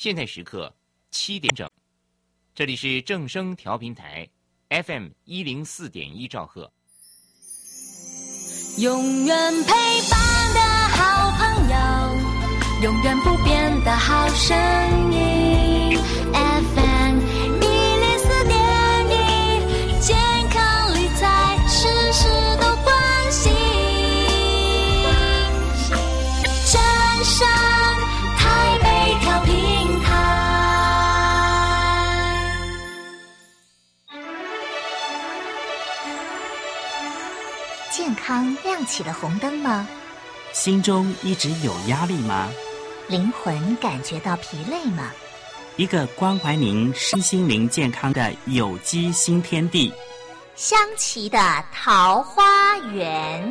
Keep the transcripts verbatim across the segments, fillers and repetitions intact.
现在时刻七点整，这里是正声调频台 F M 一零四点一兆赫。 永远陪伴的好朋友，永远不变的好声音 F M 一零四点一，健康理财事事都关心。正声台北调频台。 健康亮起了红灯吗？ 心中一直有压力吗？ 灵魂感觉到疲累吗？ 一个关怀您身心灵健康的有机新天地， 香琪的桃花源。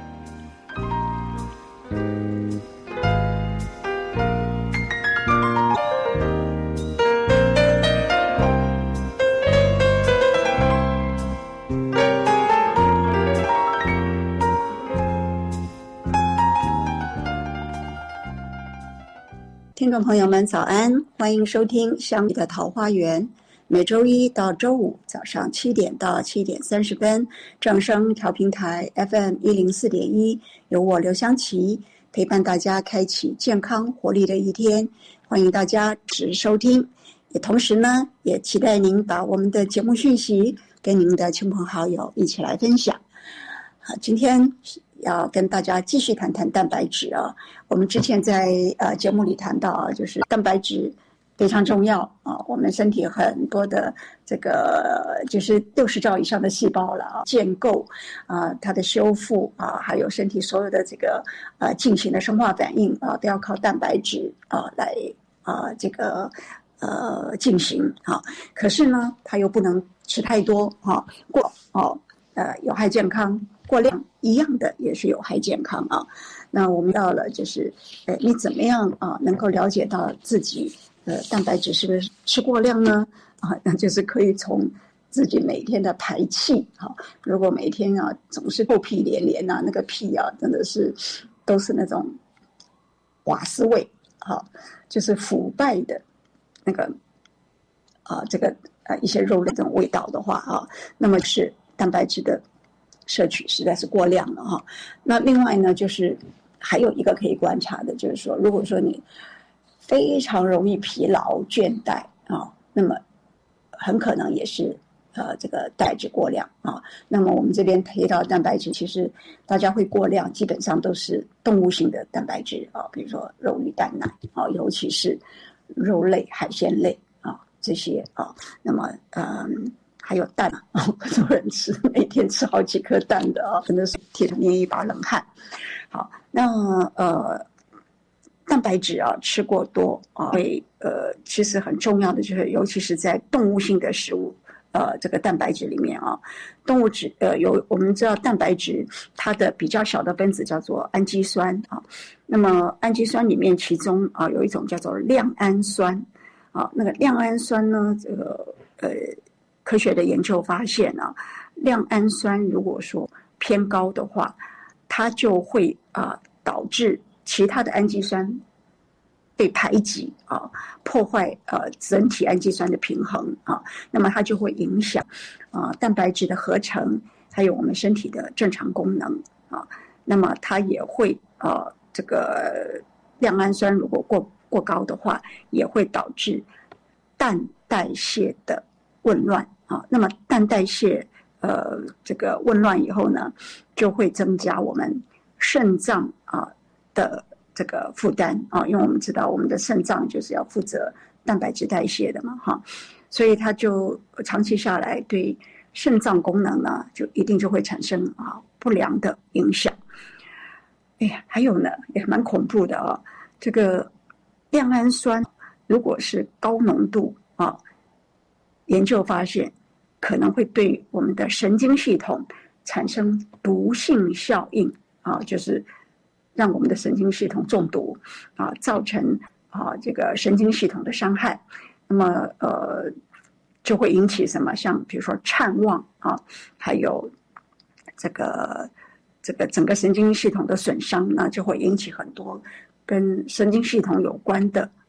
听众朋友们早安，欢迎收听香琪的桃花源，每周一到周五早上七点到七点三十分，正声调频台 F M 一零四点一，由我刘香琪陪伴大家开启健康活力的一天，欢迎大家支持收听，也同时呢，也期待您把我们的节目讯息跟您的亲朋好友一起来分享。好，今天要跟大家继续谈谈蛋白质啊。我们之前在呃节目里谈到啊，就是蛋白质非常重要啊。我们身体很多的这个就是六十兆以上的细胞了啊，建构啊，它的修复啊，还有身体所有的这个呃进行的生化反应啊，都要靠蛋白质啊来啊这个呃进行啊。可是呢，它又不能吃太多啊，过哦呃有害健康。过量一样的也是有害健康啊。那我们到了就是，呃，你怎么样啊能够了解到自己呃蛋白质是不是吃过量呢？啊，那就是可以从自己每天的排气啊。如果每天啊总是臭屁连连啊，那个屁啊真的是都是那种瓦斯味啊，就是腐败的那个啊这个呃一些肉的这种味道的话啊，那么是蛋白质的摄取实在是过量了哈。那另外呢，就是还有一个可以观察的，就是说，如果说你非常容易疲劳倦怠啊，那么很可能也是呃这个蛋白质过量啊。那么我们这边提到蛋白质，其实大家会过量，基本上都是动物性的蛋白质啊，比如说肉、鱼、蛋、奶啊，尤其是肉类、海鲜类啊这些啊。那么嗯。还有蛋啊，很多人吃，每天吃好几颗蛋的啊，真的是贴着捏一把冷汗。好，那呃，蛋白质啊吃过多啊，会呃，其实很重要的就是，尤其是在动物性的食物，呃，这个蛋白质里面啊，动物质呃有我们知道蛋白质它的比较小的分子叫做氨基酸啊，那么氨基酸里面其中啊有一种叫做亮氨酸啊，那个亮氨酸呢，这个呃。科学的研究发现啊，亮氨酸如果说偏高的话，它就会啊、呃、导致其他的氨基酸被排挤啊，破坏呃整体氨基酸的平衡啊，那么它就会影响啊蛋白质的合成，还有我们身体的正常功能啊。那么它也会啊这个亮氨酸如果过过高的话，也会导致氮代谢的紊乱啊，那么氮代谢呃这个紊乱以后呢，就会增加我们肾脏啊的这个负担啊，因为我们知道我们的肾脏就是要负责蛋白质代谢的嘛哈，所以它就长期下来对肾脏功能呢，就一定就会产生啊不良的影响。哎呀，还有呢，也蛮恐怖的啊，这个亮氨酸如果是高浓度啊。研究发现，可能会对我们的神经系统产生毒性效应啊，就是让我们的神经系统中毒啊，造成啊这个神经系统的伤害。那么呃，就会引起什么？像比如说谄妄啊，还有这个这个整个神经系统的损伤呢，就会引起很多跟神经系统有关的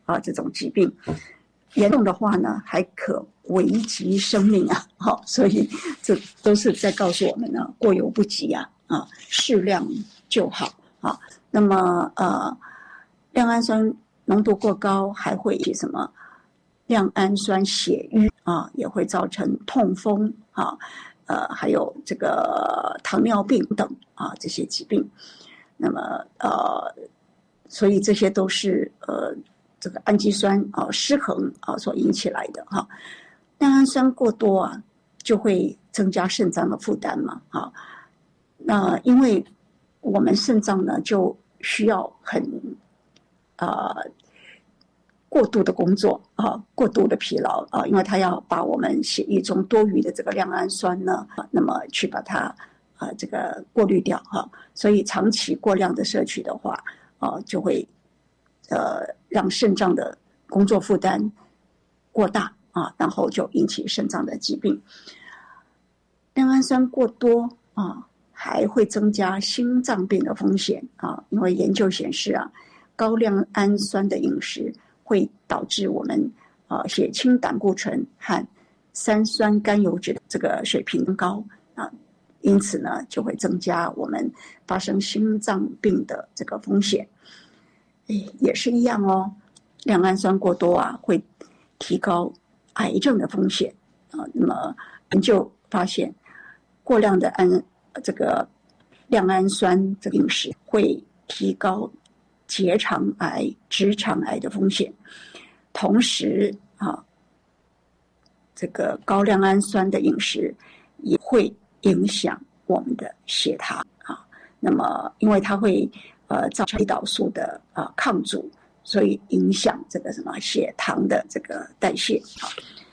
啊这种疾病，严重的话呢还可危及生命啊！好、哦，所以这都是在告诉我们呢，过犹不及啊啊，适量就好啊。那么呃，亮氨酸浓度过高还会引起什么？亮氨酸血瘀啊，也会造成痛风啊，呃，还有这个糖尿病等啊这些疾病。那么呃，所以这些都是呃这个氨基酸啊失衡啊所引起来的哈、啊。亮氨酸过多啊，就会增加肾脏的负担嘛啊。那因为我们肾脏呢就需要很呃。过度的工作啊，过度的疲劳啊，因为它要把我们血液中多余的这个亮氨酸呢，啊、那么去把它啊这个过滤掉哈、啊，所以长期过量的摄取的话，啊就会呃让肾脏的工作负担过大啊，然后就引起肾脏的疾病。亮氨酸过多啊，还会增加心脏病的风险啊，因为研究显示啊，高亮氨酸的饮食会导致我们呃血清胆固醇和三酸甘油酯的这个水平高啊，因此呢就会增加我们发生心脏病的这个风险。也是一样哦，亮氨酸过多啊会提高癌症的风险啊。那么研究发现，过量的氨这个亮氨酸这个饮食会提高结肠癌、直肠癌的风险，同时啊，这个高亮氨酸的饮食也会影响我们的血糖啊。那么，因为它会呃造成胰岛素的啊抗阻，所以影响这个什么血糖的这个代谢啊。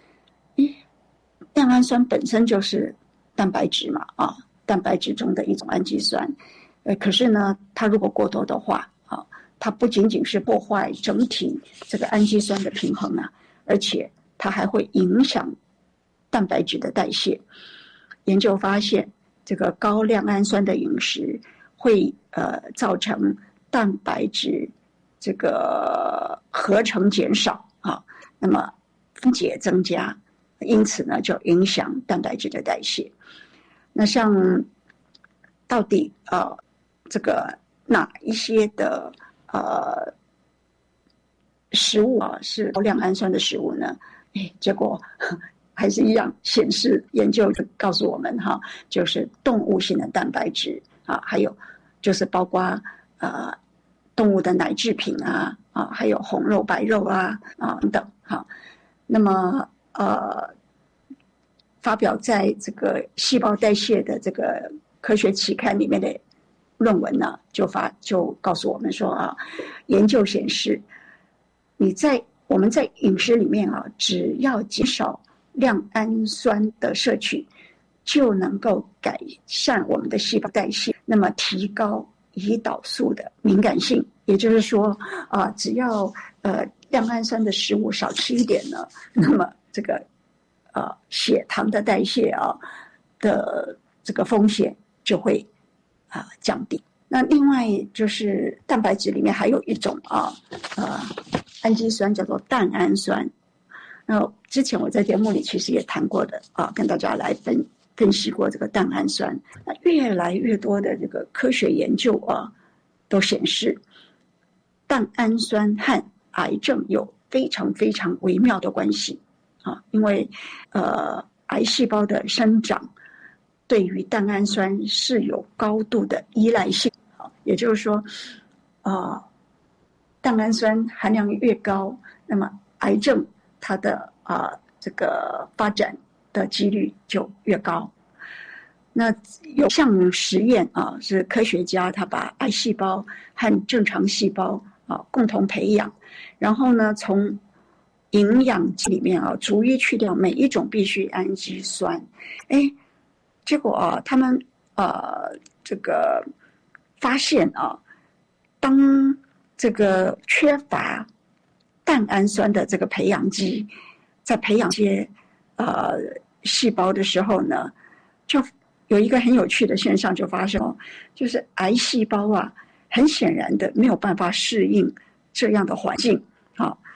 亮氨酸本身就是蛋白质嘛啊，蛋白质中的一种氨基酸，呃，可是呢，它如果过多的话，它不仅仅是破坏整体这个氨基酸的平衡啊，而且它还会影响蛋白质的代谢。研究发现，这个高亮氨酸的饮食会呃造成蛋白质这个合成减少啊，那么分解增加，因此呢就影响蛋白质的代谢。那像到底呃这个哪一些的呃，食物啊是高亮氨酸的食物呢？哎，结果还是一样显示，研究就告诉我们哈，就是动物性的蛋白质啊，还有就是包括呃动物的奶制品啊啊，还有红肉、白肉啊啊等等哈。那么呃，发表在这个细胞代谢的这个科学期刊里面的论文呢，就发就告诉我们说啊，研究显示，你在我们在饮食里面啊，只要减少亮氨酸的摄取，就能够改善我们的细胞代谢，那么提高胰岛素的敏感性。也就是说啊，只要呃亮氨酸的食物少吃一点呢，那么这个呃血糖的代谢啊的这个风险就会啊，降低。那另外就是蛋白质里面还有一种啊呃氨基酸叫做蛋氨酸。那之前我在节目里其实也谈过的啊，跟大家来分分析过这个蛋氨酸。那越来越多的这个科学研究啊，都显示蛋氨酸和癌症有非常非常微妙的关系啊，因为呃癌细胞的生长对于蛋氨酸是有高度的依赖性，也就是说，啊、呃，蛋氨酸含量越高，那么癌症它的啊、呃、这个发展的几率就越高。那有项实验啊，是科学家他把癌细胞和正常细胞啊共同培养，然后呢从营养剂里面啊逐一去掉每一种必需氨基酸，哎。结果啊，他们呃这个发现啊，当这个缺乏蛋氨酸的这个培养基在培养这些呃细胞的时候呢，就有一个很有趣的现象就发生，就是癌细胞啊，很显然的没有办法适应这样的环境啊，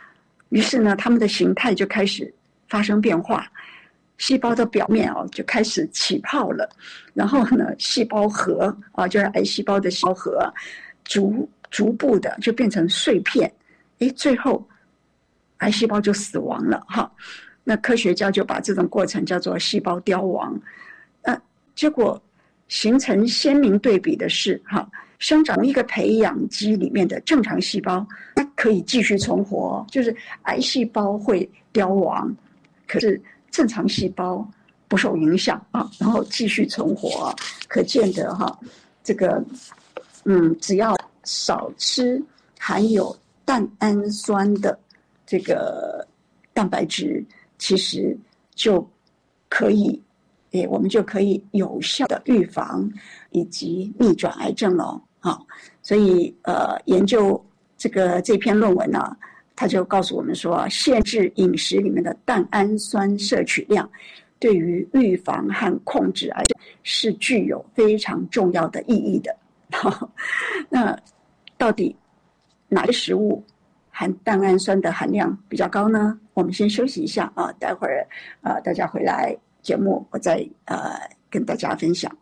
于是呢，它们的形态就开始发生变化，细胞的表面哦就开始起泡了，然后呢，细胞核啊，就是癌细胞的细胞核，逐逐步的就变成碎片，诶，最后癌细胞就死亡了哈。那科学家就把这种过程叫做细胞凋亡。那结果形成鲜明对比的是哈，生长一个培养基里面的正常细胞，它可以继续存活，就是癌细胞会凋亡，可是正常细胞不受影响啊，然后继续存活。可见的哈，这个嗯，只要少吃含有蛋氨酸的这个蛋白质，其实就可以，诶，我们就可以有效的预防以及逆转癌症了啊。所以呃，研究这个这篇论文呢、啊，他就告诉我们说，限制饮食里面的蛋氨酸摄取量，对于预防和控制癌症是具有非常重要的意义的。那到底哪些食物含蛋氨酸的含量比较高呢？我们先休息一下啊，待会儿呃大家回来节目我再呃跟大家分享。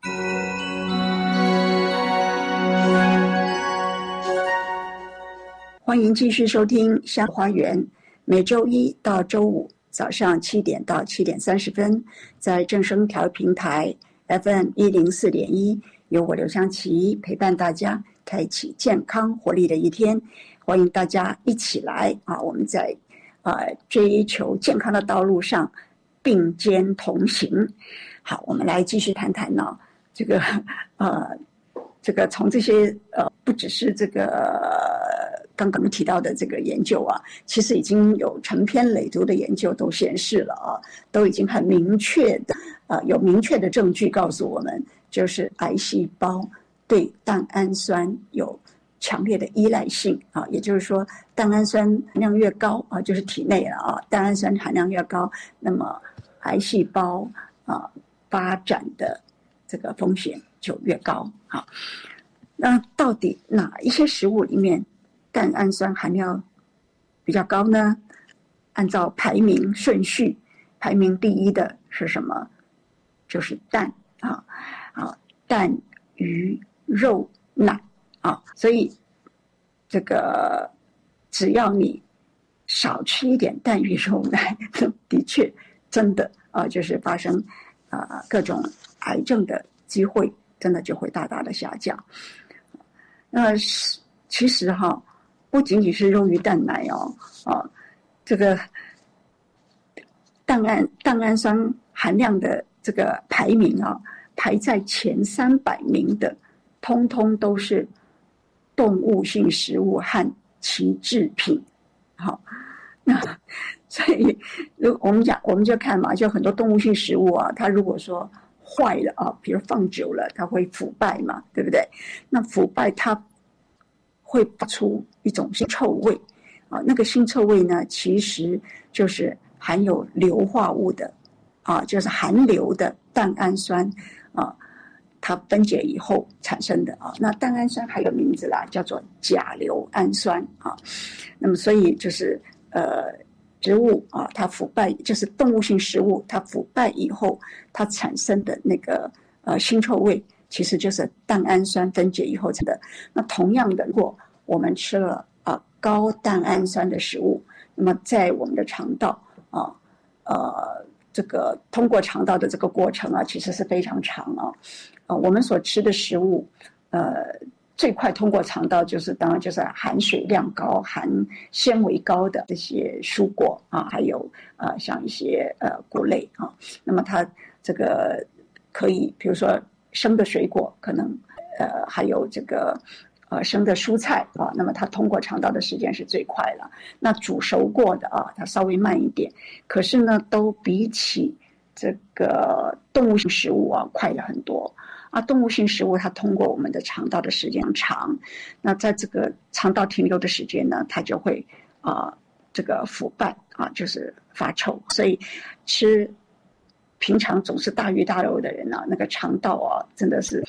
欢迎继续收听香花园，每周一到周五早上七点到七点三十分，在正声调平台 F M 一零四点一，由我刘湘琪陪伴大家，开启健康活力的一天。欢迎大家一起来啊！我们在呃追求健康的道路上并肩同行。好，我们来继续谈谈呢，这个呃，这个从这些呃，不只是这个刚刚提到的这个研究啊，其实已经有成篇累牍的研究都显示了啊，都已经很明确的呃，有明确的证据告诉我们，就是癌细胞对蛋氨酸有强烈的依赖性啊，也就是说，蛋氨酸含量越高啊，就是体内了啊，蛋氨酸含量越高，那么癌细胞啊发展的这个风险就越高啊。那到底哪一些食物里面蛋氨酸含量比较高呢？按照排名顺序，排名第一的是什么？就是蛋啊啊，蛋、鱼、肉、奶。啊，所以这个只要你少吃一点蛋鱼肉奶，的确真的啊，就是发生啊、呃、各种癌症的机会，真的就会大大的下降。那其实哈，不仅仅是肉鱼蛋奶哦，啊，这个蛋氨蛋氨酸含量的这个排名啊，排在前三百名的，通通都是动物性食物和其制品。好，那所以如我们讲，我们就看嘛，就很多动物性食物啊，它如果说坏了啊，比如放久了，它会腐败嘛，对不对？那腐败它会发出一种腥臭味啊，那个腥臭味呢，其实就是含有硫化物的啊，就是含硫的蛋氨酸啊。它分解以后产生的啊，那蛋氨酸还有名字啦，叫做甲硫氨酸啊。那么所以就是呃，植物啊，它腐败就是动物性食物，它腐败以后它产生的那个呃腥臭味，其实就是蛋氨酸分解以后产的。那同样的，如果我们吃了啊高蛋氨酸的食物，那么在我们的肠道啊呃这个通过肠道的这个过程啊，其实是非常长啊。呃，我们所吃的食物，呃，最快通过肠道就是，当然就是含水量高、含纤维高的这些蔬果啊，还有呃像一些呃果类啊。那么它这个可以，比如说生的水果，可能呃还有这个呃生的蔬菜啊，那么它通过肠道的时间是最快了。那煮熟过的啊，它稍微慢一点，可是呢，都比起这个动物性食物啊快了很多。啊，动物性食物它通过我们的肠道的时间长，那在这个肠道停留的时间呢，它就会啊、呃、这个腐败啊，就是发臭。所以吃平常总是大鱼大肉的人啊，那个肠道啊真的是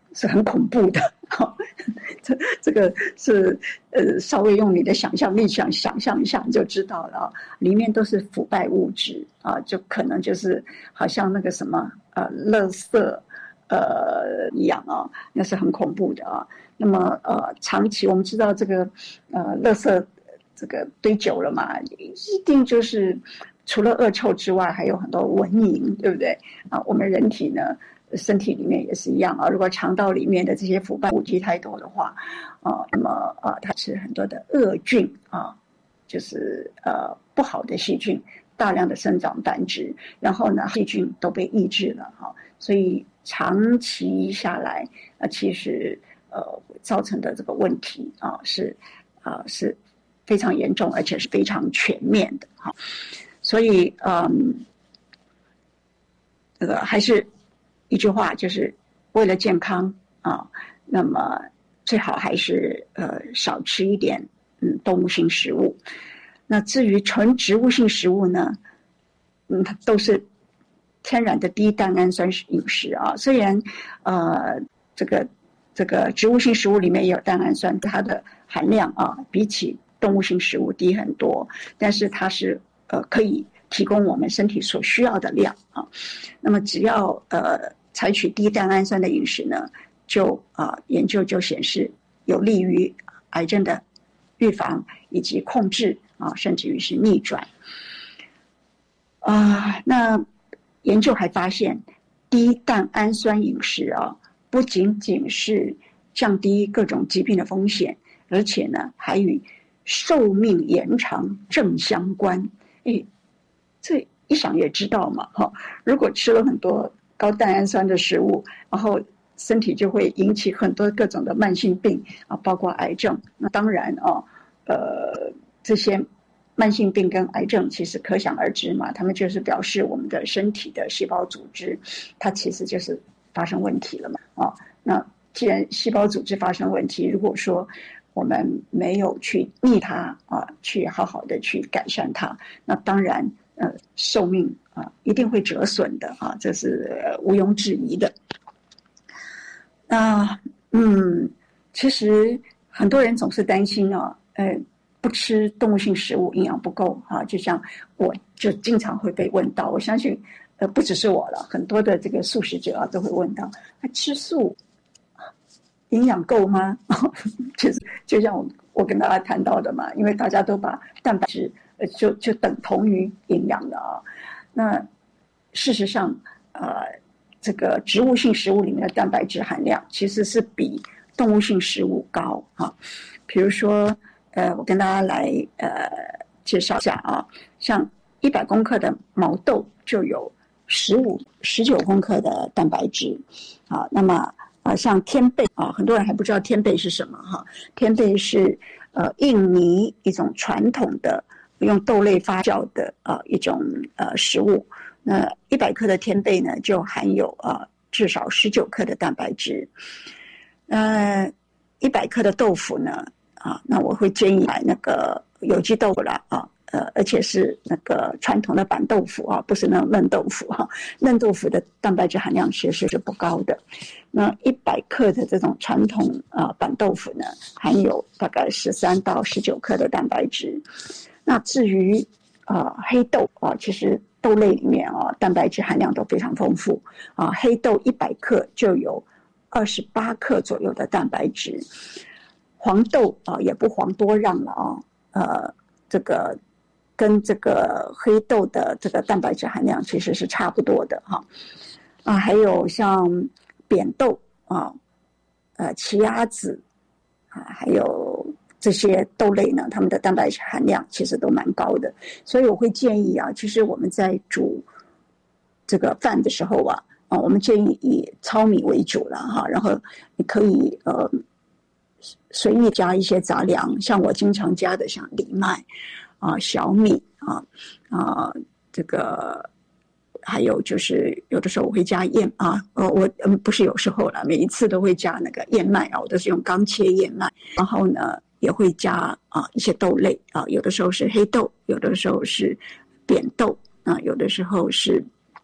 是很恐怖的。好，这这个是呃，稍微用你的想象力想想象一下你就知道了啊，里面都是腐败物质啊，就可能就是好像那个什么呃，垃圾呃一样啊，那是很恐怖的啊。那么呃，长期我们知道这个呃，垃圾这个堆久了嘛，一定就是除了恶臭之外，还有很多蚊蝇，对不对啊？我们人体呢？身体里面也是一样啊，如果肠道里面的这些腐败物质太多的话，啊，那么啊，它是很多的恶菌啊，就是呃不好的细菌大量的生长繁殖，然后呢，细菌都被抑制了哈、啊，所以长期下来啊，其实呃造成的这个问题啊是啊是非常严重，而且是非常全面的哈、啊，所以嗯，这个还是。一句话就是为了健康啊，那么最好还是呃少吃一点嗯动物性食物。那至于纯植物性食物呢，嗯，它都是天然的低蛋氨酸饮食啊。虽然呃这个这个植物性食物里面也有蛋氨酸，它的含量啊比起动物性食物低很多，但是它是呃可以提供我们身体所需要的量啊。那么只要呃。采取低蛋氨酸的饮食呢，就啊、呃、研究就显示有利于癌症的预防以及控制啊，甚至于是逆转。啊、呃，那研究还发现，低蛋氨酸饮食啊，不仅仅是降低各种疾病的风险，而且呢，还与寿命延长正相关。诶，这一想也知道嘛，哈，如果吃了很多高蛋氨酸的食物，然后身体就会引起很多各种的慢性病啊，包括癌症。那当然啊，呃，这些慢性病跟癌症其实可想而知嘛，他们就是表示我们的身体的细胞组织，它其实就是发生问题了嘛。啊，那既然细胞组织发生问题，如果说我们没有去逆它啊，去好好的去改善它，那当然呃寿命啊一定会折损的啊，这是、呃、毋庸置疑的。那嗯，其实很多人总是担心啊，呃，不吃动物性食物营养不够啊，就像我就经常会被问到，我相信呃不只是我了，很多的这个素食者啊都会问到，啊、吃素营养够吗？其实就像我我跟大家谈到的嘛，因为大家都把蛋白质呃就就等同于营养的啊。那事实上，呃，这个植物性食物里面的蛋白质含量其实是比动物性食物高啊。比如说，呃，我跟大家来呃介绍一下啊，像一百公克的毛豆就有十五、十九公克的蛋白质啊。那么啊，像天贝啊，很多人还不知道天贝是什么哈。天贝是呃印尼一种传统的用豆类发酵的啊一种呃食物。那一百克的天贝呢，就含有啊至少十九克的蛋白质。呃，一百克的豆腐呢，啊，那我会建议买那个有机豆腐啦啊。呃，而且是那个传统的板豆腐啊，不是那种嫩豆腐哈、啊。嫩豆腐的蛋白质含量其实是不高的。那一百克的这种传统啊板豆腐呢，含有大概十三到十九克的蛋白质。那至于啊黑豆啊，其实豆类里面啊蛋白质含量都非常丰富啊。黑豆一百克就有二十八克左右的蛋白质。黄豆啊也不遑多让了啊，呃，这个。跟这个黑豆的这个蛋白质含量其实是差不多的哈，啊，还有像扁豆啊，呃，奇亚籽啊，还有这些豆类呢，它们的蛋白质含量其实都蛮高的，所以我会建议啊，其实我们在煮这个饭的时候啊，啊，我们建议以糙米为主了哈，然后你可以呃随意加一些杂粮，像我经常加的像藜麦。啊，小米啊啊，这个还有就是有的时候我会加燕啊，呃，我嗯不是有时候了，每一次都会加那个燕麦啊，我都是用刚切燕麦，然后呢也会加啊一些豆类啊，有的时候是黑豆，有的时候是扁豆啊，有的时候是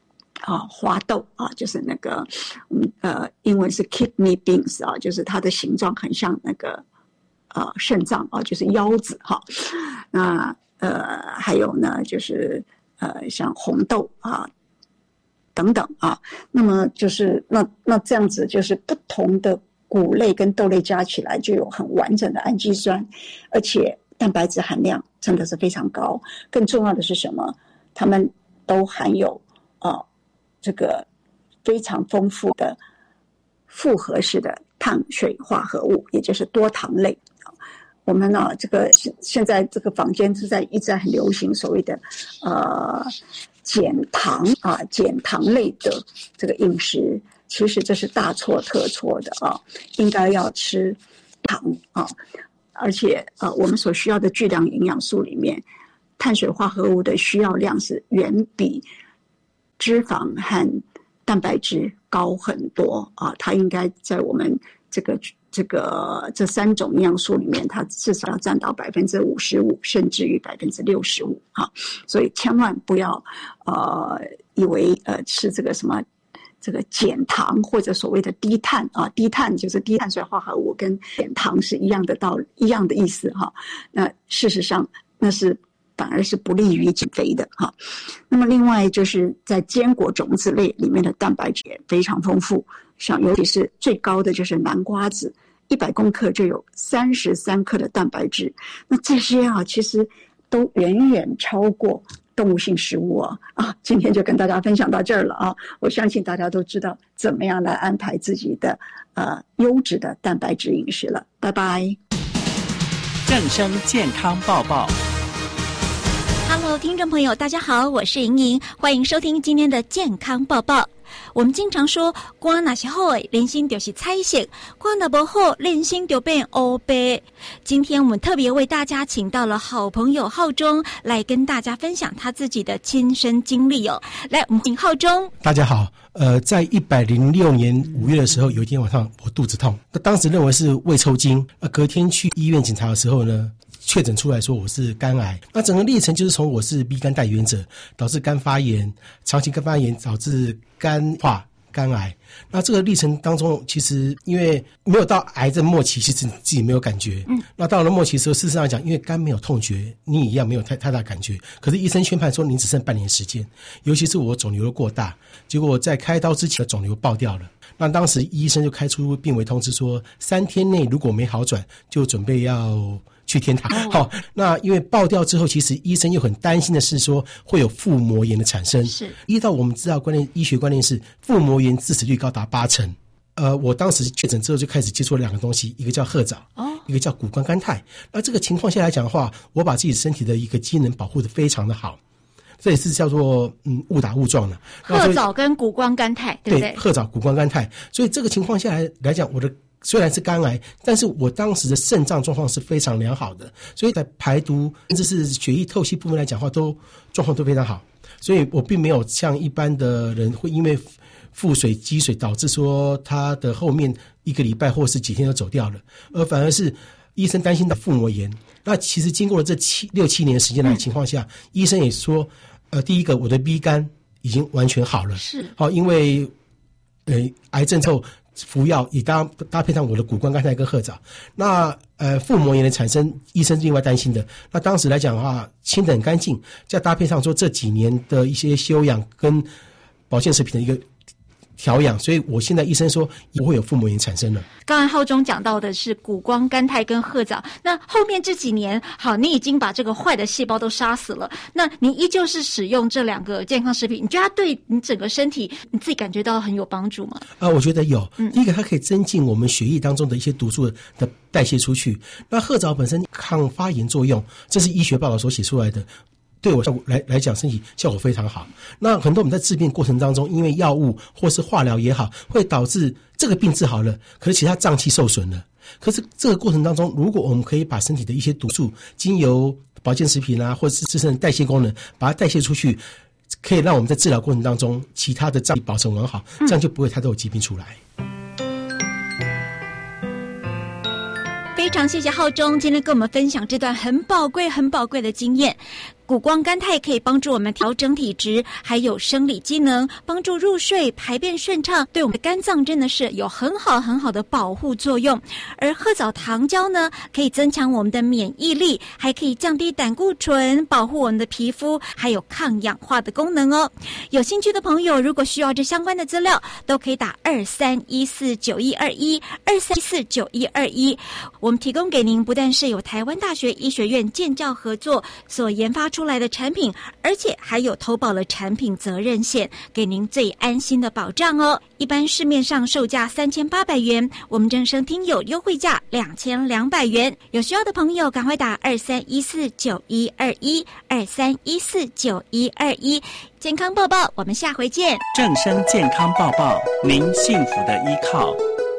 啊花豆啊，就是那个嗯呃英文是 kidney beans 啊，就是它的形状很像那个呃肾脏啊，就是腰子哈。那呃还有呢就是呃像红豆啊等等啊，那么就是那那这样子就是不同的谷类跟豆类加起来就有很完整的氨基酸，而且蛋白质含量真的是非常高。更重要的是什么？它们都含有呃这个非常丰富的复合式的碳水化合物，也就是多糖类。我们呢，这个现在这个坊间是在一直在很流行所谓的呃减糖啊减糖类的这个饮食，其实这是大错特错的啊，应该要吃糖啊，而且呃我们所需要的巨量营养素里面，碳水化合物的需要量是远比脂肪和蛋白质高很多啊，它应该在我们这个这个这三种营养素里面，它至少要占到百分之五十五，甚至于百分之六十五啊！所以千万不要呃以为呃吃这个什么这个减糖或者所谓的低碳啊，低碳就是低碳水化合物跟减糖是一样的道理，一样的意思哈。那事实上那是反而是不利于减肥的哈。那么另外就是在坚果种子类里面的蛋白质也非常丰富，像尤其是最高的就是南瓜子，一百公克就有三十三克的蛋白质。那这些啊，其实都远远超过动物性食物啊啊！今天就跟大家分享到这儿了啊！我相信大家都知道怎么样来安排自己的呃优质的蛋白质饮食了。拜拜。 正声健康报报。 Hello， 听众朋友，大家好，我是莹莹，欢迎收听今天的健康报报。我们经常说，肝若是好的，人生就是彩色；肝若不好，人生就变黑白。今天我们特别为大家请到了好朋友浩中来跟大家分享他自己的亲身经历哦。来，我们请浩中。 大家好，呃，在一百零六年五月的时候，有一天晚上我肚子痛，那当时认为是胃抽筋，呃，隔天去医院检查的时候呢，确诊出来说我是肝癌。那整个历程就是从我是 B 肝带原者，导致肝发炎，长期肝发炎导致肝化肝癌。那这个历程当中，其实因为没有到癌症末期，其实自己没有感觉。嗯，那到了末期的时候，事实上讲，因为肝没有痛觉，你一样没有太太大感觉。可是医生宣判说你只剩半年时间，尤其是我肿瘤过大，结果在开刀之前的肿瘤爆掉了。那当时医生就开出病危通知说，三天内如果没好转，就准备要去天堂。好、哦，那因为爆掉之后，其实医生又很担心的是说会有腹膜炎的产生。是，依照我们知道观念，医学观念是腹膜炎致死率高达八成。呃，我当时确诊之后就开始接触了两个东西，一个叫褐藻，哦，一个叫谷胱甘肽。那这个情况下来讲的话，我把自己身体的一个机能保护得非常的好。这也是叫做嗯误打误撞的。 褐藻跟谷胱甘肽，对不对？ 对，褐藻、谷胱甘肽。所以这个情况下来来讲，我的虽然是肝癌，但是我当时的肾脏状况是非常良好的，所以在排毒甚至是血液透析部分来讲的话，都状况都非常好。所以我并没有像一般的人会因为腹水积水导致说他的后面一个礼拜或是几天就走掉了，而反而是医生担心的腹膜炎。那其实经过了这七六七年的时间来的情况下，嗯、医生也说，呃，第一个我的 B 肝已经完全好了，是好，因为呃癌症后服药也搭搭配上我的谷胱甘肽跟褐藻。那呃腹膜炎的产生，医生另外担心的。那当时来讲的话，清得很干净，再搭配上说这几年的一些休养跟保健食品的一个调养，所以我现在医生说不会有腹膜炎产生了。 刚才浩中讲到的是谷胱甘肽跟褐藻，那后面这几年，好，你已经把这个坏的细胞都杀死了，那你依旧是使用这两个健康食品，你觉得它对你整个身体你自己感觉到很有帮助吗？ 啊、呃，我觉得有。嗯，第一个它可以增进我们血液当中的一些毒素的代谢出去。那褐藻本身抗发炎作用，这是医学报道所写出来的。对我效果来来讲，身体效果非常好。那很多我们在治病过程当中，因为药物或是化疗也好，会导致这个病治好了，可是其他脏器受损了。可是这个过程当中，如果我们可以把身体的一些毒素，经由保健食品啊，或者是自身的代谢功能，把它代谢出去，可以让我们在治疗过程当中，其他的脏器保存完好，这样就不会太多有疾病出来。 非常谢谢浩中今天跟我们分享这段很宝贵很宝贵的经验。 谷胱甘肽可以帮助我们调整体质，还有生理机能，帮助入睡、排便顺畅，对我们的肝脏真的是有很好很好的保护作用。而褐藻糖胶呢，可以增强我们的免疫力，还可以降低胆固醇，保护我们的皮肤，还有抗氧化的功能哦。有兴趣的朋友，如果需要这相关的资料，都可以打二三一四九一二一二三一四九一二一。我们提供给您，不但是有台湾大学医学院建教合作所研发出来的产品，而且还有投保了产品责任险，给您最安心的保障哦。一般市面上售价三千八百元，我们正声听友优惠价两千两百元。有需要的朋友，赶快打二三一四九一二一二三一四九一二一。健康报报，我们下回见。 正声健康报报，您幸福的依靠。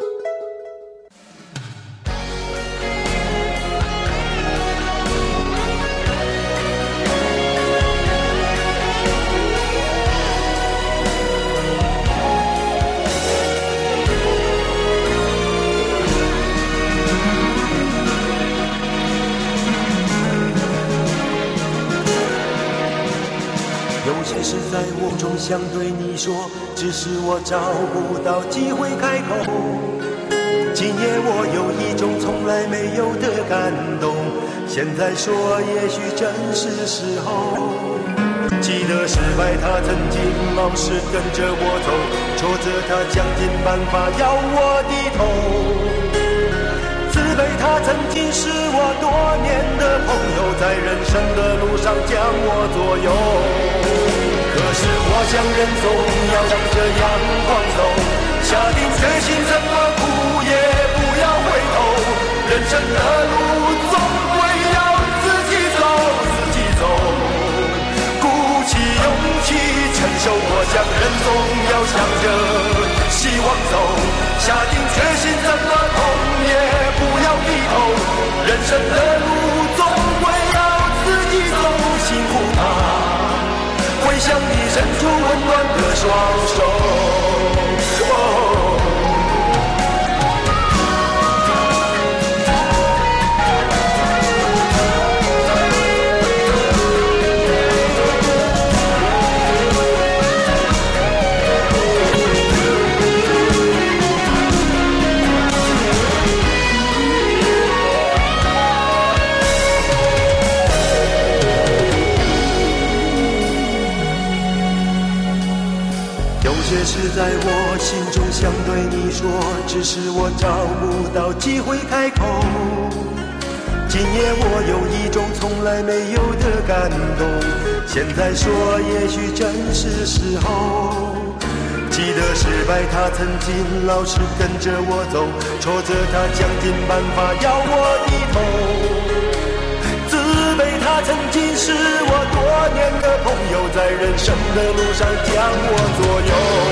在我中想对你说，只是我找不到机会开口。今夜我有一种从来没有的感动，现在说也许正是时候。记得失败他曾经老是跟着我走，挫折他想尽办法要我低头，自卑他曾经是我多年的朋友，在人生的路上将我左右。可是我想人总要向着阳光走，下定决心怎么哭也不要回头，人生的路总归要自己走，自己走，鼓起勇气承受。我想人总要向着希望走，下定决心怎么痛也不要低头，人生的路总归要自己走，辛苦他会向你伸出温暖的双手。哦，是在我心中想对你说，只是我找不到机会开口。今夜我有一种从来没有的感动，现在说也许正是时候。记得失败他曾经老是跟着我走，挫折他想尽办法要我低头，自卑他曾经是我多年的朋友，在人生的路上将我左右。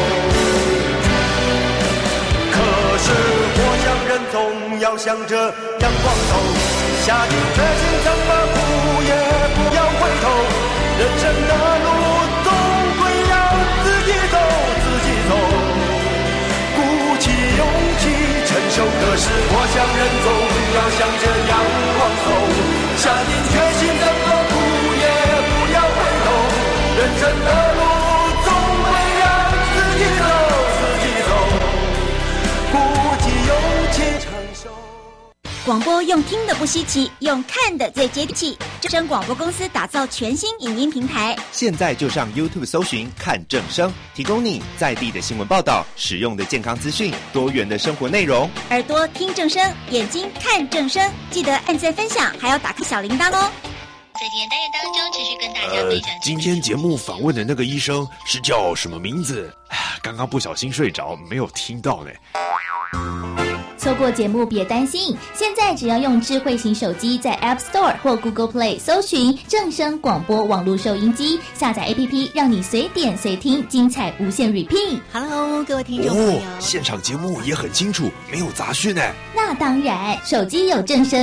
可是我想人总要向着阳光走，下定决心怎么哭也不要回头，人生的路总归要自己走，自己走，鼓起勇气承受。可是我想人总要向着阳光走，下定决心怎么哭也不要回头，人生的路总归要自己走，自己走，鼓起勇气承受。 广播用听的不稀奇，用看的最接地气。正声广播公司打造全新影音平台， 现在就上 YouTube 搜寻看正声，提供你在地的新闻报道、实用的健康资讯、多元的生活内容。 耳朵听正声，眼睛看正声，记得按赞分享，还要打开小铃铛哦。 在今天单元当中，持续跟大家分享、 呃。今天节目访问的那个医生是叫什么名字？刚刚不小心睡着，没有听到呢。 错过节目别担心，现在只要用智慧型手机在 App Store 或 Google Play 搜寻正声广播网络收音机，下载 A P P 让你随点随听，精彩无限 repeat。 Hello， 各位听众朋友， 哦，现场节目也很清楚，没有杂讯呢。 那当然，手机有正声